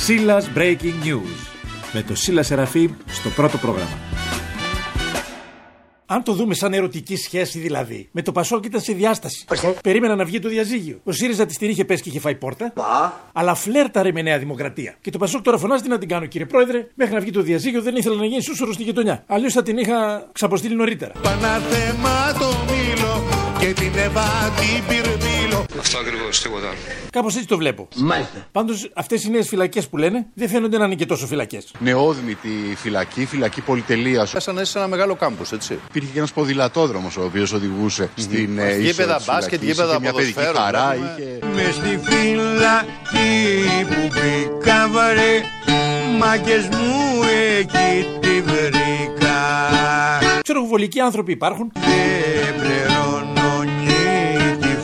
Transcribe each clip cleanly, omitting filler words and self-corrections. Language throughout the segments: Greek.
Σίλας Breaking News. Με το Σίλα Σεραφείμ στο πρώτο πρόγραμμα. Αν το δούμε σαν ερωτική σχέση δηλαδή, με το Πασόκ ήταν σε διάσταση. Περίμενα να βγει το διαζύγιο. Ο ΣΥΡΙΖΑ τη την είχε πέσει και είχε φάει πόρτα. Αλλά φλέρταρε με Νέα Δημοκρατία. Και το Πασόκ τώρα φωνάζει τι να την κάνω, κύριε Πρόεδρε. Μέχρι να βγει το διαζύγιο δεν ήθελα να γίνει σούσουρο στη γειτονιά. Αλλιώς θα την είχα ξαποστείλει νωρίτερα. Παναθέμα το μήλο και την Εύα την πυρμήλο. Αυτό ακριβώς, τίποτα άλλο. Κάπως έτσι το βλέπω. Μάλιστα. Πάντως αυτές οι νέες φυλακές που λένε δεν φαίνονται να είναι και τόσο φυλακές. Νεόδμητη φυλακή πολυτελείας. Σαν ένα μεγάλο κάμπους, έτσι. Υπήρχε και ένας ποδηλατόδρομος ο οποίος οδηγούσε στην γήπεδα μπάσκετ, γήπεδα ποδοσφαίρου. Χαρά, Μες στη φυλακή που μπήκα βαρέ, μάγκες μου εκεί τη βρήκα. Ξέρω, βολικοί άνθρωποι υπάρχουν. Δεν πληρώνω νύχτη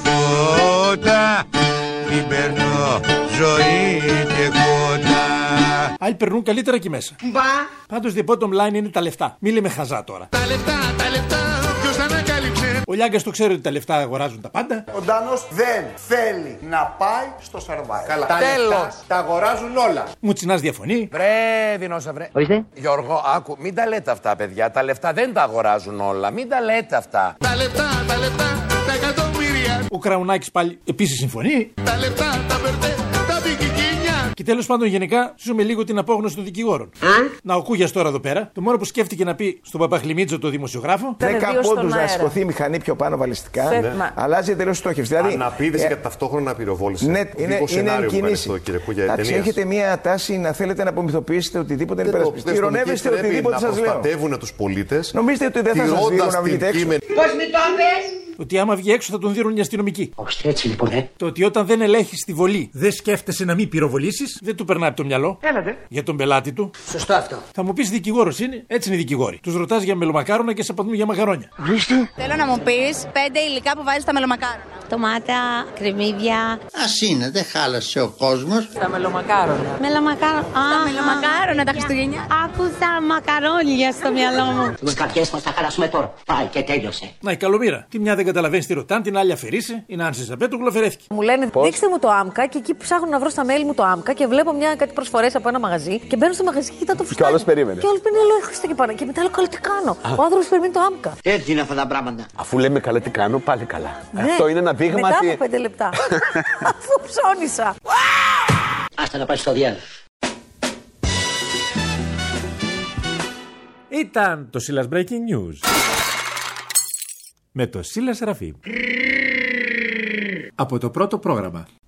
φώτα, μην παίρνω ζωή και κότα. Άλλοι περνούν καλύτερα εκεί μέσα. Πάντως the bottom line είναι τα λεφτά. Μη λέμε χαζά τώρα. Τα λεφτά, ποιος τα ανακάλυψε. Ο Λιάγκας το ξέρει ότι τα λεφτά αγοράζουν τα πάντα. Ο Ντάνος δεν θέλει να πάει στο Survivor. Καλά. Τα Τέλος. λεφτά τα αγοράζουν όλα. Μουτσινάς διαφωνεί. Βρε, Δινόσα, βρε. Ορίστε. Γιώργο, άκου, μην τα λέτε αυτά, παιδιά. Τα λεφτά δεν τα αγοράζουν όλα. Μην τα λέτε αυτά. Τα λεφτά, τα εκατομμύρια. Ο Κραουνάκης πάλι επίσης συμφωνεί. Τα λεφτά, τα μπερδέ, τα μπικικίνια. Και τέλος πάντων, γενικά, ζούμε λίγο την απόγνωση των δικηγόρων. Να ο Κούγιας τώρα εδώ πέρα, το μόνο που σκέφτηκε να πει στον Παπαχλημίτζο, το δημοσιογράφο. 10 πόντους να σηκωθεί η μηχανή πιο πάνω βαλιστικά. Αλλάζει εντελώς στόχευση. Δηλαδή, αναπήδηση και ταυτόχρονα πυροβόληση. Ναι, είναι κινήσει. Έχετε μία τάση να θέλετε να απομυθοποιήσετε οτιδήποτε είναι υπερασπιστή. Ειρωνεύεστε οτιδήποτε σας λέω. Να προστατεύουν τους πολίτες. Νομίζετε ότι δεν θα σας δίνουν να βγείτε έξω. Πώς με το πες? Ότι άμα βγει έξω θα τον δίνουν οι αστυνομικοί. Όχι έτσι λοιπόν, Το ότι όταν δεν ελέγχεις τη βολή, δεν σκέφτεσαι να μην πυροβολήσεις, δεν του περνάει από το μυαλό. Έλατε. Για τον πελάτη του. Σωστό αυτό. Θα μου πεις δικηγόρος είναι, έτσι είναι οι δικηγόροι. Τους ρωτάς για μελομακάρονα και σε απαντούν για μαγαρόνια. Θέλω να μου πεις 5 υλικά που βάζεις στα μελομακάρονα. Ντομάτα, κρεμμύδια. Ας είναι, δεν χάλασε ο κόσμος. Στα μελομακάρονα. Μελομακάρονα. Στα μελομακάρονα τα Χριστουγεννιά. Άκουσα μακαρόνια στο μυαλό μου. Με καρδιές μας θα χαλάσουμε τώρα. Πάει και τέλειωσε. Να η καλομήρα. Τη μια δεν καταλαβαίνει τι ρωτάν, την άλλη αφαιρείσαι. Η Νάνση Ζαμπέτου γλωφερέθηκε. Μου λένε δείξτε μου το άμκα και εκεί ψάχνω να βρω στα mail μου το άμκα και βλέπω κάτι προσφορές από ένα μαγαζί και μπαίνω στο μαγαζί και κοιτάω το φουστάνι. Και όλος περίμενε. Και όλος περίμενε, λέω Χριστέ και πάνω. Και μετά λέω καλά τι κάνω. Ο άνθρωπος περιμένει το άμκα. Έτσι είναι αυτά τα πράγματα. Αφού λέμε καλά τι κάνω, πάλι καλά. Ναι. Αυτό είναι ένα δείγμα. Μετά από 5 λεπτά. Αφού ψώνισα. Άστα να πάει στο διάλογο. Ήταν το Σίλας Breaking News. Με το Σίλα Σεραφείμ. Από το πρώτο πρόγραμμα.